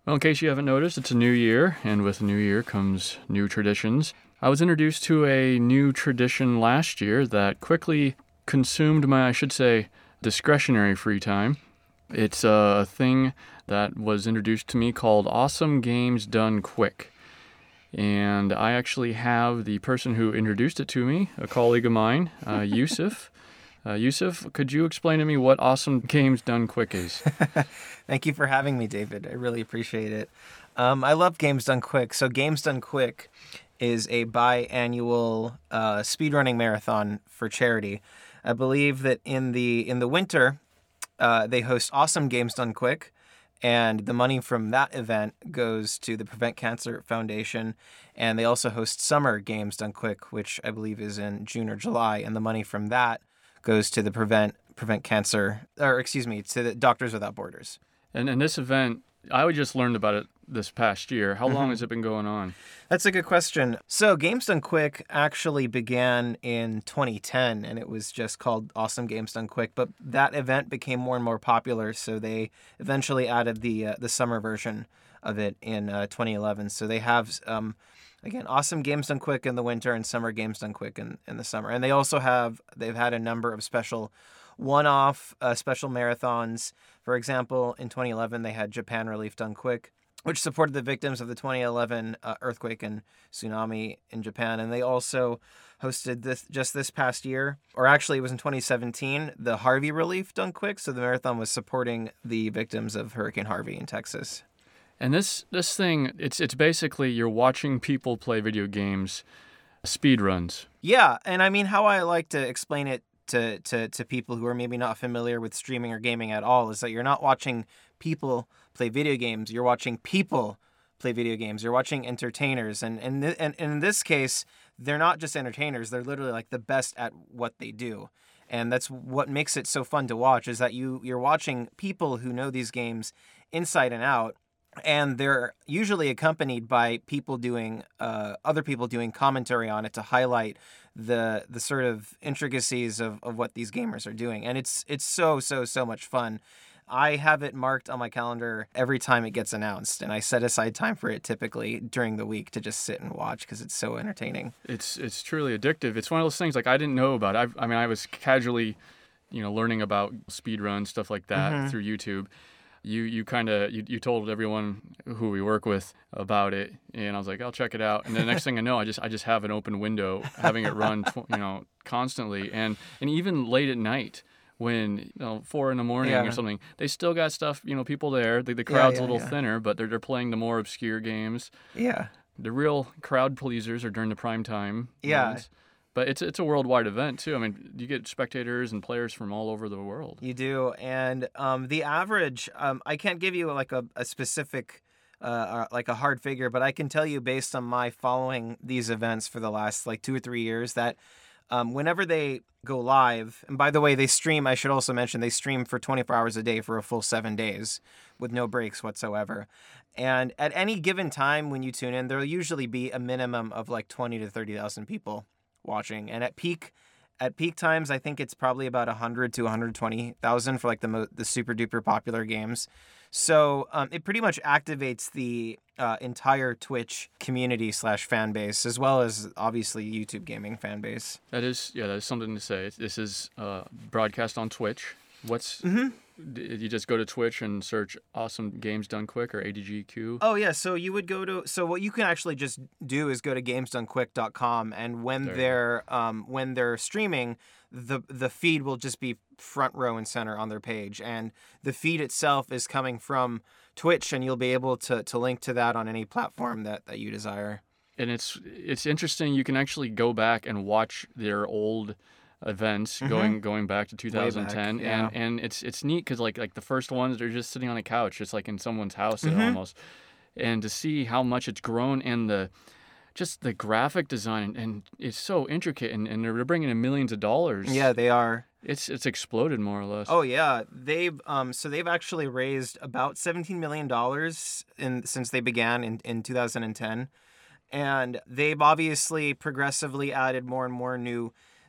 Well, in case you haven't noticed, it's a new year, and with a new year comes new traditions. I was introduced to a new tradition last year that quickly consumed my, I should say, discretionary free time. It's a thing that was introduced to me called Awesome Games Done Quick. And I actually have the person who introduced it to me, a colleague of mine, Yusuf. Yusuf, could you explain to me what Awesome Games Done Quick is? Thank you for having me, David. I really appreciate it. I love Games Done Quick. So Games Done Quick is a biannual speedrunning marathon for charity. I believe that in the winter, they host Awesome Games Done Quick, and the money from that event goes to the Prevent Cancer Foundation. And they also host Summer Games Done Quick, which I believe is in June or July, and the money from that goes to the Prevent Cancer, or excuse me, to the Doctors Without Borders. And this event, I just learned about it this past year. How long has it been going on? That's a good question. So Games Done Quick actually began in 2010, and it was just called Awesome Games Done Quick. But that event became more and more popular, so they eventually added the summer version of it in 2011. So they have again, Awesome Games Done Quick in the winter and Summer Games Done Quick in the summer. And they've had a number of special one-off special marathons. For example, in 2011, they had Japan Relief Done Quick, which supported the victims of the 2011 earthquake and tsunami in Japan. And they also hosted this past year, or actually it was in 2017, the Harvey Relief Done Quick. So the marathon was supporting the victims of Hurricane Harvey in Texas. And this thing, it's basically you're watching people play video games, speed runs. Yeah, and I mean, how I like to explain it to people who are maybe not familiar with streaming or gaming at all is that you're not watching people play video games. You're watching people play video games. You're watching entertainers. And in this case, they're not just entertainers. They're literally like the best at what they do. And that's what makes it so fun to watch, is that you're watching people who know these games inside and out. And they're usually accompanied by people doing other people doing commentary on it to highlight the sort of intricacies of what these gamers are doing. And it's so much fun. I have it marked on my calendar every time it gets announced, and I set aside time for it typically during the week to just sit and watch because it's so entertaining. It's truly addictive. It's one of those things like I didn't know about. I was casually, learning about speed runs, stuff like that through YouTube. You told everyone who we work with about it, and I was like, I'll check it out. And the next thing I know, I just have an open window, having it run, constantly, and even late at night when 4 a.m. or something, they still got stuff. People there. The crowd's a little thinner, but they're playing the more obscure games. Yeah. The real crowd pleasers are during the prime time. Yeah. Ones. But it's a worldwide event, too. I mean, you get spectators and players from all over the world. You do. And the average, I can't give you like a specific, like a hard figure, but I can tell you based on my following these events for the last like 2 or 3 years that whenever they go live, and by the way, they stream, I should also mention, they stream for 24 hours a day for a full 7 days with no breaks whatsoever. And at any given time when you tune in, there'll usually be a minimum of like 20 to 30,000 people watching. And at peak times, I think it's probably about 100 to 120,000 for like the super duper popular games. So it pretty much activates the entire Twitch community / fan base, as well as obviously YouTube gaming fan base. That is something to say. This is broadcast on Twitch. You just go to Twitch and search Awesome Games Done Quick or ADGQ? Oh, yeah. So you would so what you can actually just do is go to gamesdonequick.com, and when they're streaming, the feed will just be front row and center on their page. And the feed itself is coming from Twitch, and you'll be able to link to that on any platform that you desire. And it's interesting. You can actually go back and watch their old events going back to 2010, back, yeah. and it's neat because like the first ones, they're just sitting on a couch, just like in someone's house almost, and to see how much it's grown, and the graphic design, and it's so intricate, and they're bringing in millions of dollars. Yeah, they are. It's exploded more or less. Oh yeah, they've actually raised about $17 million since they began in 2010, and they've obviously progressively added more and more new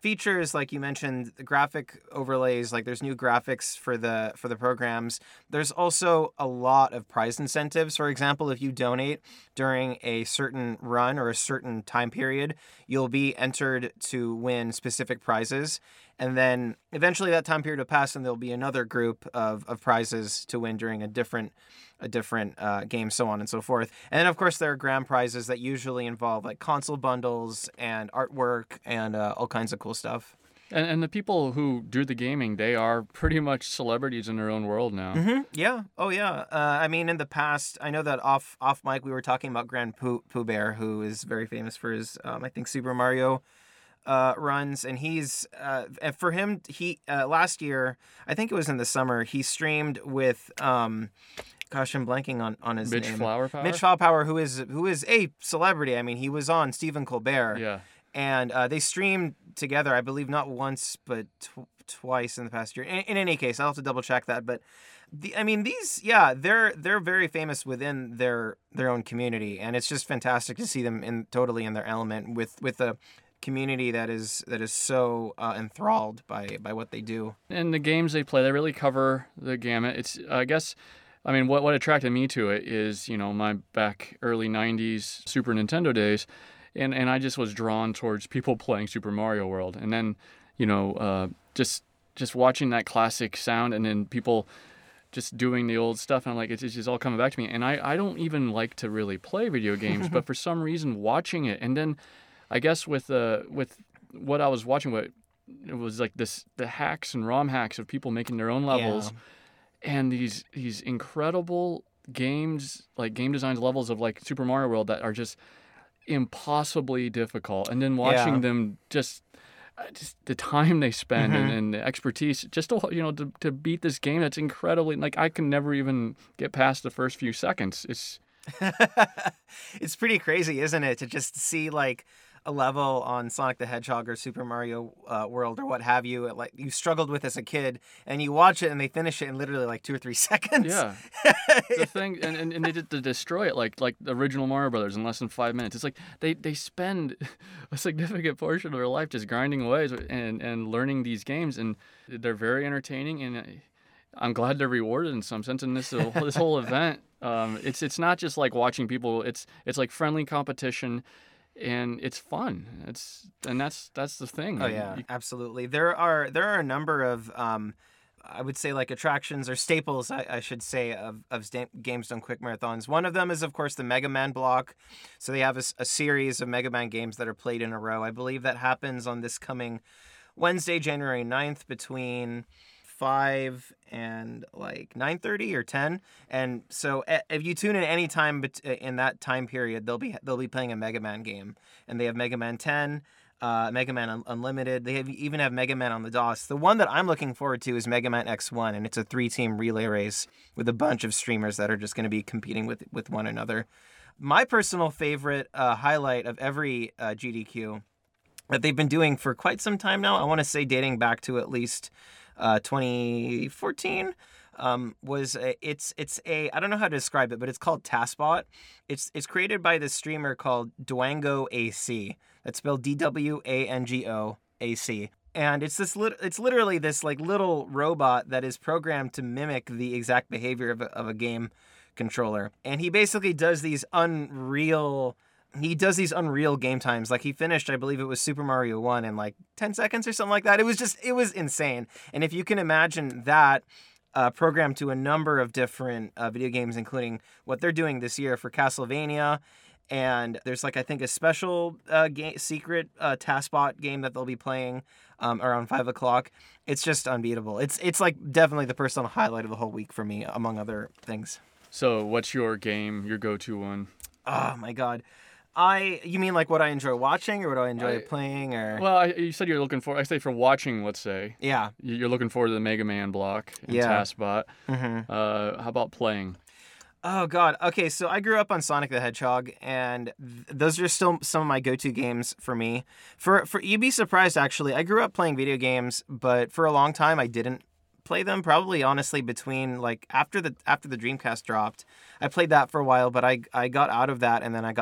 features, like you mentioned, the graphic overlays, like there's new graphics for the programs. There's also a lot of prize incentives. For example, if you donate during a certain run or a certain time period, you'll be entered to win specific prizes. And then eventually that time period will pass and there'll be another group of prizes to win during a different game, so on and so forth. And then, of course, there are grand prizes that usually involve like console bundles and artwork and all kinds of cool stuff. And the people who do the gaming, they are pretty much celebrities in their own world now. Mm-hmm. Yeah. Oh, yeah. I mean, in the past, I know that off mic we were talking about Grand Pooh Bear, who is very famous for his, I think, Super Mario runs, and he's for him, he last year, I think it was in the summer, he streamed with gosh, I'm blanking on his Mitch name. Flower Power? Mitch Flower Power, who is a celebrity. I mean, he was on Stephen Colbert. Yeah. And they streamed together, I believe, not once but twice in the past year. In any case, I'll have to double check that. But they're very famous within their own community, and it's just fantastic to see them totally in their element with a community that is so enthralled by what they do. And the games they play, they really cover the gamut. It's, I guess, I mean, what attracted me to it is, my back early 90s Super Nintendo days, and I just was drawn towards people playing Super Mario World. And then, just watching that classic sound and then people just doing the old stuff. And I'm like, it's just all coming back to me. And I don't even like to really play video games, but for some reason watching it. And then I guess with what I was watching, it was like the hacks and ROM hacks of people making their own levels. Yeah. And these incredible games, like game designs levels of like Super Mario World that are just impossibly difficult. And then watching them just the time they spend and the expertise just to beat this game that's incredibly, like, I can never even get past the first few seconds. It's pretty crazy, isn't it, to just see like a level on Sonic the Hedgehog or Super Mario World or what have you, like you struggled with as a kid, and you watch it and they finish it in literally like 2 or 3 seconds. Yeah. The thing, and they did to destroy it like the original Mario Brothers in less than 5 minutes. It's like they spend a significant portion of their life just grinding away and learning these games, and they're very entertaining, and I'm glad they're rewarded in some sense. And this whole event, it's not just like watching people. It's like friendly competition. And it's fun. That's the thing. Oh yeah, absolutely. There are a number of I would say like attractions or staples, I should say, of Games Done Quick Marathons. One of them is, of course, the Mega Man block. So they have a series of Mega Man games that are played in a row. I believe that happens on this coming Wednesday, January 9th, between 5 and like 9:30 or 10, and so if you tune in any time in that time period, they'll be playing a Mega Man game, and they have Mega Man 10, Mega Man Unlimited. They even have Mega Man on the DOS. The one that I'm looking forward to is Mega Man X1, and it's a 3-team relay race with a bunch of streamers that are just going to be competing with one another. My personal favorite highlight of every GDQ that they've been doing for quite some time now, I want to say dating back to at least 2014, was it's a I don't know how to describe it, but it's called TASBot. It's created by this streamer called Dwango AC. That's spelled DWANGO AC. And it's literally this like little robot that is programmed to mimic the exact behavior of a game controller. And he basically does these unreal game times. Like he finished, I believe it was Super Mario 1 in like 10 seconds or something like that. It was insane. And if you can imagine that programmed to a number of different video games, including what they're doing this year for Castlevania, and there's like, I think, a special secret TASBot game that they'll be playing around 5 o'clock. It's just unbeatable. It's like definitely the personal highlight of the whole week for me, among other things. So what's your go-to one? Oh my God. You mean like what I enjoy watching or what I enjoy playing, or? Well, you said you're looking for, I say for watching, let's say. Yeah. You're looking forward to the Mega Man block and TASBot. Mm-hmm. How about playing? Oh God. Okay, so I grew up on Sonic the Hedgehog, and those are still some of my go-to games for me. For you'd be surprised, actually. I grew up playing video games, but for a long time I didn't play them. Probably, honestly, between like after the Dreamcast dropped, I played that for a while, but I got out of that, and then I got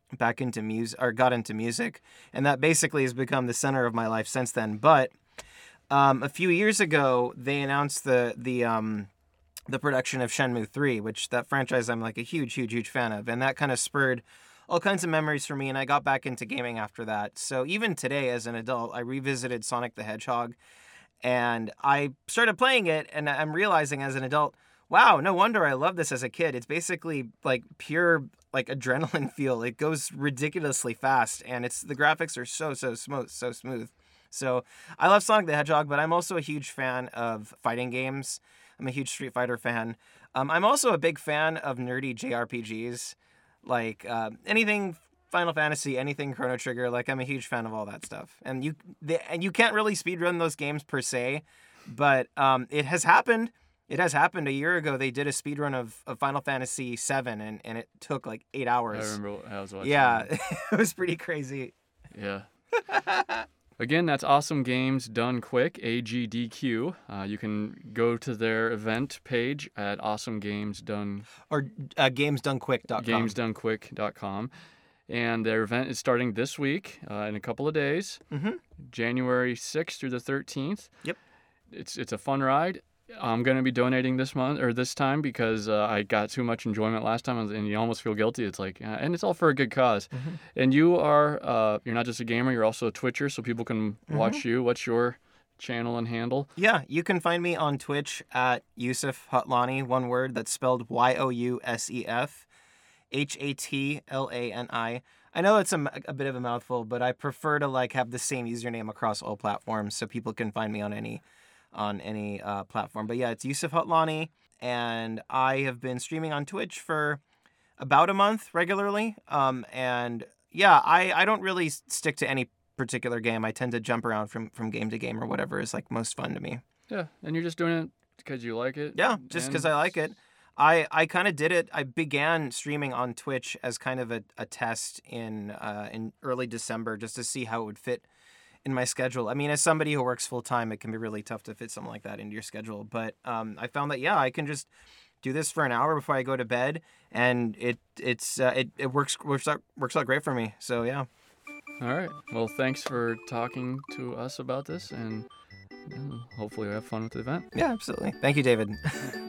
back into music, or got into music, and that basically has become the center of my life since then. But a few years ago, they announced the production of Shenmue 3, which that franchise I'm like a huge fan of, and that kind of spurred all kinds of memories for me, and I got back into gaming after that. So even today, as an adult, I revisited Sonic the Hedgehog, and I started playing it, and I'm realizing as an adult, wow, no wonder I loved this as a kid. It's basically like pure like adrenaline feel. It goes ridiculously fast, and the graphics are so smooth. So I love Sonic the Hedgehog, but I'm also a huge fan of fighting games. I'm a huge Street Fighter fan. I'm also a big fan of nerdy JRPGs. Like anything Final Fantasy, anything Chrono Trigger, like I'm a huge fan of all that stuff. And you can't really speedrun those games per se, but it has happened. It has happened. A year ago, they did a speedrun of Final Fantasy VII, and it took like 8 hours. I remember I was watching. Yeah, it was pretty crazy. Yeah. Again, that's Awesome Games Done Quick, AGDQ. You can go to their event page at awesomegamesdone or gamesdonequick.com. Gamesdonequick.com. And their event is starting this week in a couple of days, January 6th through the 13th. Yep. It's a fun ride. I'm going to be donating this month or this time because I got too much enjoyment last time, and you almost feel guilty. It's like, and it's all for a good cause. And you are, you're not just a gamer, you're also a Twitcher, so people can watch you. What's your channel and handle? Yeah, you can find me on Twitch at Yousef Hatlani, one word that's spelled Yousef Hatlani. I know it's a bit of a mouthful, but I prefer to like have the same username across all platforms so people can find me on any platform. But yeah, it's Yousef Hatlani, and I have been streaming on Twitch for about a month regularly. And yeah, I don't really stick to any particular game. I tend to jump around from game to game or whatever is like most fun to me. Yeah, and you're just doing it because you like it? Yeah, just because I like it. I kind of did it. I began streaming on Twitch as kind of a test in early December just to see how it would fit in my schedule. I mean, as somebody who works full time, it can be really tough to fit something like that into your schedule. But I found that I can just do this for an hour before I go to bed, and it works out great for me. So yeah. All right. Well, thanks for talking to us about this, and hopefully we have fun with the event. Yeah, absolutely. Thank you, David.